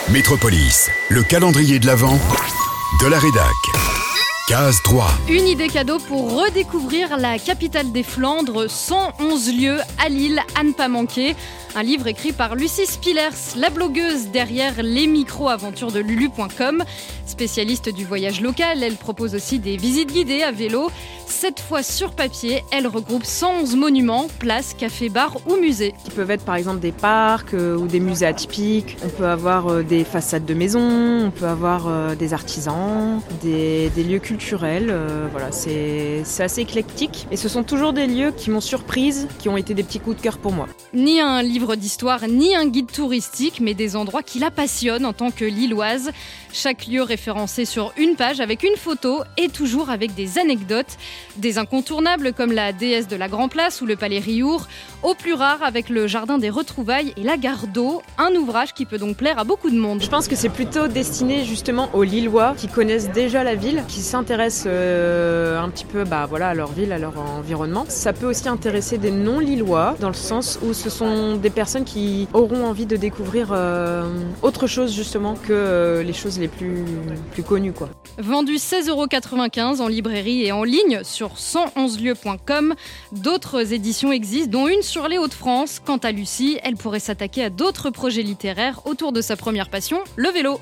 Métropolis, le calendrier de l'Avent de la rédac. Case 3. Une idée cadeau pour redécouvrir la capitale des Flandres, 111 lieux à Lille à ne pas manquer. Un livre écrit par Lucie Spillers, la blogueuse derrière les micro-aventures de lulu.com. Spécialiste du voyage local, elle propose aussi des visites guidées à vélo. Cette fois sur papier, elle regroupe 111 monuments, places, cafés, bars ou musées. Qui peuvent être par exemple des parcs ou des musées atypiques. On peut avoir des façades de maisons, on peut avoir des artisans, des lieux culturels. Voilà, c'est assez éclectique. Et ce sont toujours des lieux qui m'ont surprise, qui ont été des petits coups de cœur pour moi. Ni un livre d'histoire, ni un guide touristique, mais des endroits qui la passionnent en tant que Lilloise. Chaque lieu référencé sur une page avec une photo et toujours avec des anecdotes. Des incontournables comme la déesse de la Grand Place ou le palais Riour, au plus rare avec le jardin des retrouvailles et la gare d'eau, un ouvrage qui peut donc plaire à beaucoup de monde. Je pense que c'est plutôt destiné justement aux Lillois qui connaissent déjà la ville, qui s'intéressent un petit peu à leur ville, à leur environnement. Ça peut aussi intéresser des non-Lillois dans le sens où ce sont des personnes qui auront envie de découvrir autre chose justement que les choses les plus connues, quoi. Vendu 16,95 € en librairie et en ligne sur 111lieux.com. D'autres éditions existent, dont une sur les Hauts-de-France. Quant à Lucie, elle pourrait s'attaquer à d'autres projets littéraires autour de sa première passion, le vélo.